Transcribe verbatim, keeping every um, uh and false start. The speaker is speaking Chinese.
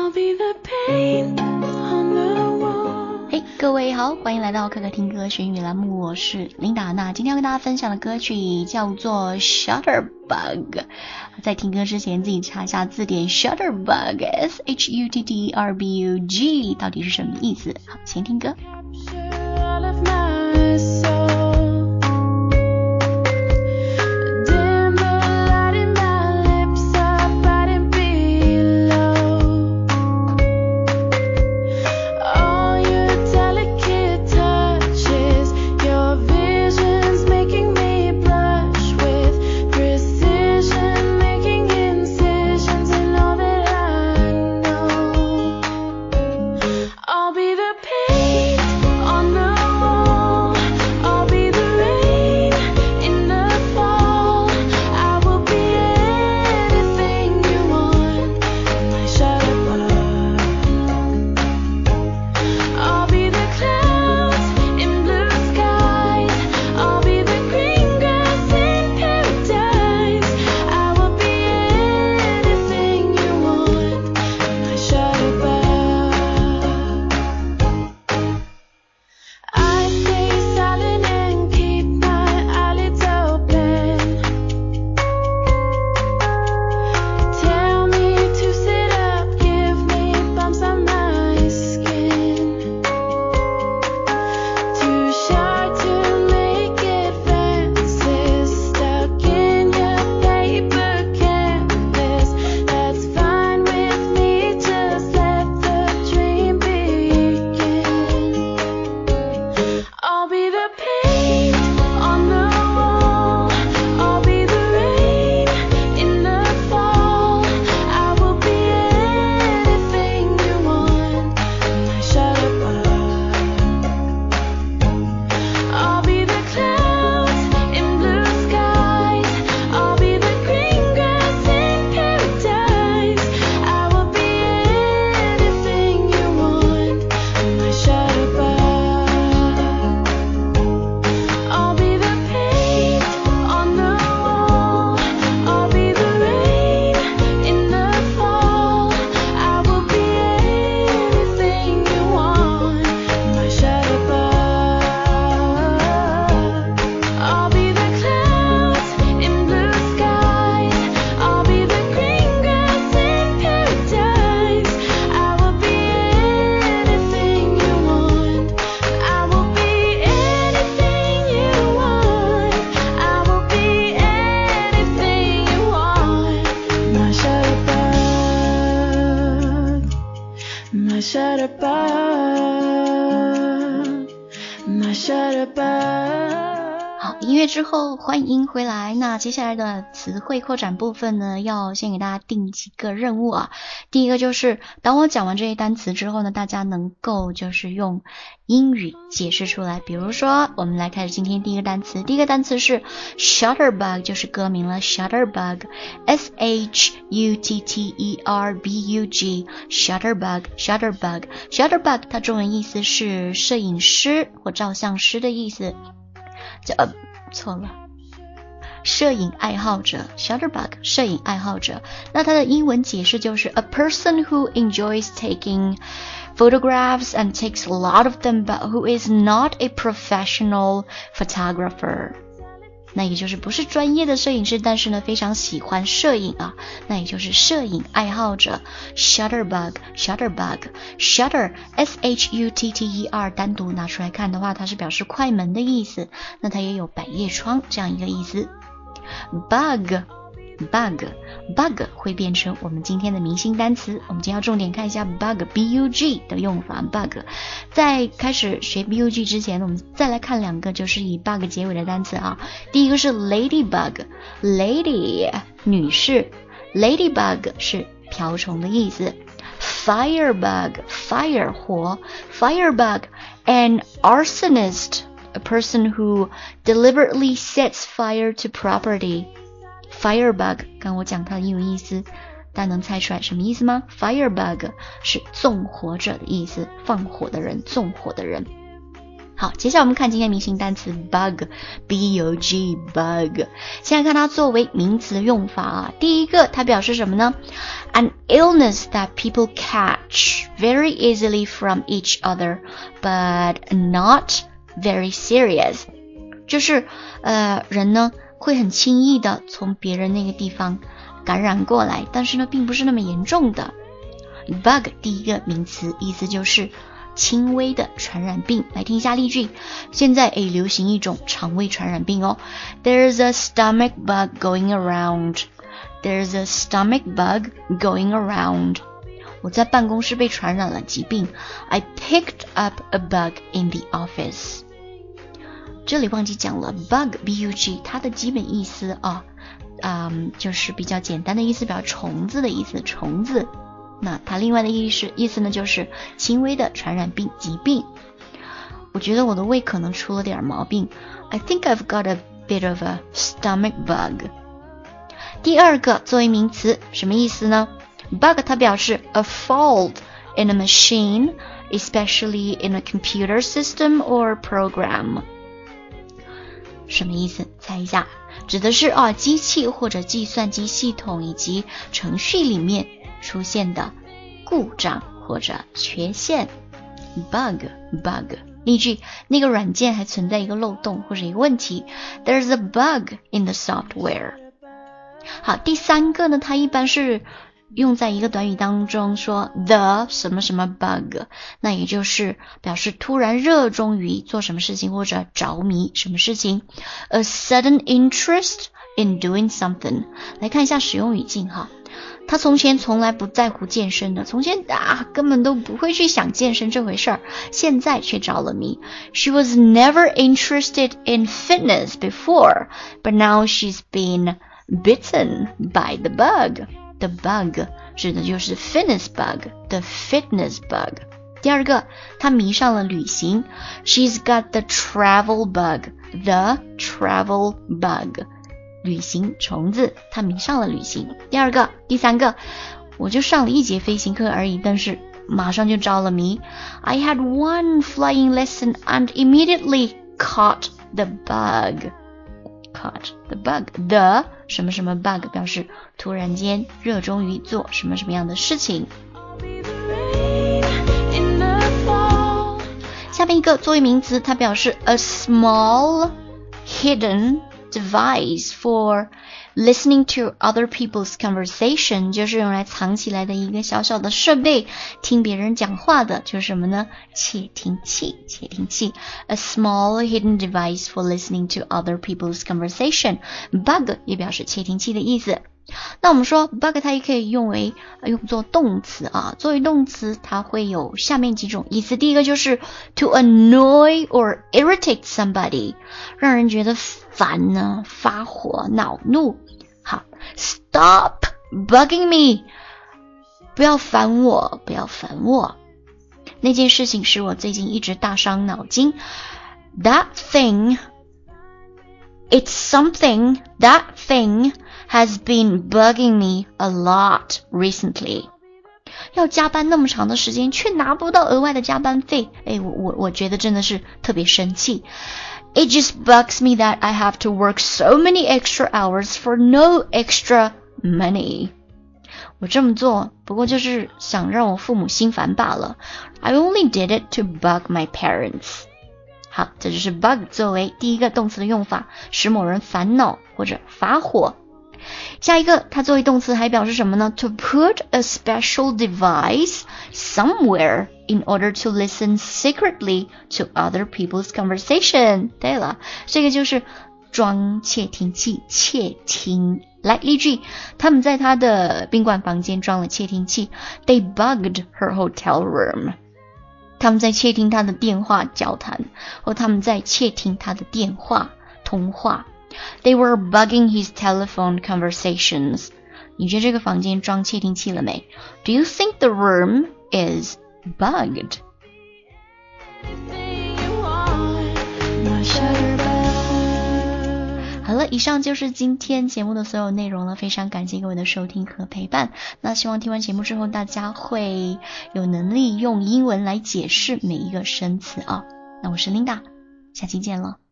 I'll be the paint on the wall。 嘿、hey, 各位好，欢迎来到可可听歌学英语栏目，我是琳达。那今天要跟大家分享的歌曲叫做 Shutterbug。在听歌之前自己查一下字典， Shutterbug S H U T T E R B U G 到底是什么意思。好，先听歌。好，音乐之后欢迎回来。那接下来的词汇扩展部分呢，要先给大家定几个任务啊。第一个就是当我讲完这些单词之后呢，大家能够就是用英语解释出来。比如说我们来开始今天第一个单词，第一个单词是 Shutterbug， 就是歌名了， Shutterbug S H U T T E R B U G Shutterbug Shutterbug Shutterbug 它中文意思是摄影师或照相师的意思。这呃错了，摄影爱好者 Shutterbug 摄影爱好者。那它的英文解释就是 A person who enjoys taking photographs and takes a lot of them but who is not a professional photographer。那也就是不是专业的摄影师，但是呢非常喜欢摄影啊，那也就是摄影爱好者 Shutterbug Shutterbug Shutter S H U T T E R 单独拿出来看的话，它是表示快门的意思，那它也有百叶窗这样一个意思。 Bug Bug Bug 会变成我们今天的明星单词，我们今天要重点看一下 Bug B U G 的用法。 Bug 在开始学 B U G 之前，我们再来看两个就是以 Bug 结尾的单词啊。第一个是 Ladybug Lady 女士， Ladybug 是瓢虫的意思。 Firebug Fire 火， Firebug An arsonist A person who deliberately sets fire to property。Firebug 刚我讲它的英文意思，大家能猜出来什么意思吗？ Firebug 是纵火者的意思，放火的人，纵火的人。 好，接下来我们看今天明星单词 bug B O G bug。先来看它作为名词的用法啊。第一个，它表示什么呢？ An illness that people catch very easily from each other but not very serious。 就是呃人呢会很轻易的从别人那个地方感染过来，但是呢并不是那么严重的。 bug 第一个名词意思就是轻微的传染病。来听一下例句，现在诶流行一种肠胃传染病哦。 There's a stomach bug going around. There's a stomach bug going around. 我在办公室被传染了疾病。 I picked up a bug in the office. 这里忘记讲了 bug B U G 它的基本意思啊，嗯，就是比较简单的意思，表虫子的意思，虫子。那它另外的意思意思呢，就是轻微的传染病疾病。我觉得我的胃可能出了点毛病。 I think I've got a bit of a stomach bug. 第二个作为名词什么意思呢？ bug 它表示 a fault in a machine, especially in a computer system or program. 什么意思？猜一下。指的是啊机器或者计算机系统以及程序里面出现的故障或者缺陷。 bug bug 例句，那个软件还存在一个漏洞或者一个问题。 There's a bug in the software. 好，第三个呢，它一般是用在一个短语当中，说 the 什么什么 bug， 那也就是表示突然热衷于做什么事情或者着迷什么事情。 A sudden interest in doing something. 来看一下使用语境哈。他从前从来不在乎健身的，从前啊根本都不会去想健身这回事儿，现在却着了迷。 She was never interested in fitness before, but now she's been bitten by the bug. The bug 指的就是 fitness bug, the fitness bug. 第二个，她迷上了旅行。 She's got the travel bug, the travel bug.旅行虫子，他迷上了旅行。第二个，第三个，我就上了一节飞行课而已，但是马上就着了迷。 I had one flying lesson and immediately caught the bug. Caught the bug. The 什么什么 bug 表示突然间热衷于做什么什么样的事情。下面一个作为名词，它表示 a small hidden device for listening to other people's conversation， 就是用来藏起来的一个小小的设备，听别人讲话的，就是什么呢？窃听器，窃听器。A small hidden device for listening to other people's conversation. Bug 也表示窃听器的意思。那我们说 bug 它也可以用为用作动词啊，作为动词它会有下面几种意思。第一个就是 to annoy or irritate somebody， 让人觉得烦呢，发火恼怒。好 stop bugging me， 不要烦我，不要烦我，那件事情使我最近一直大伤脑筋。 That thing It's something, that thing has been bugging me a lot recently. 要加班那么长的时间，却拿不到额外的加班费，哎，我我我觉得真的是特别生气。It just bugs me that I have to work so many extra hours for no extra money. 我这么做，不过就是想让我父母心烦罢了。I only did it to bug my parents.好，这就是 bug 作为第一个动词的用法，使某人烦恼或者发火。下一个，它作为动词还表示什么呢？ To put a special device somewhere in order to listen secretly to other people's conversation. 对了，这个就是装窃听器，窃听。来，例句，他们在他的宾馆房间装了窃听器。They bugged her hotel room.他们在窃听他的电话交谈，或他们在窃听他的电话通话。They were bugging his telephone conversations. 你觉得这个房间装窃听器了没？ Do you think the room is bugged? 好了，以上就是今天节目的所有内容了，非常感谢各位的收听和陪伴。那希望听完节目之后，大家会有能力用英文来解释每一个生词啊。 那我是 Linda， 下期见了。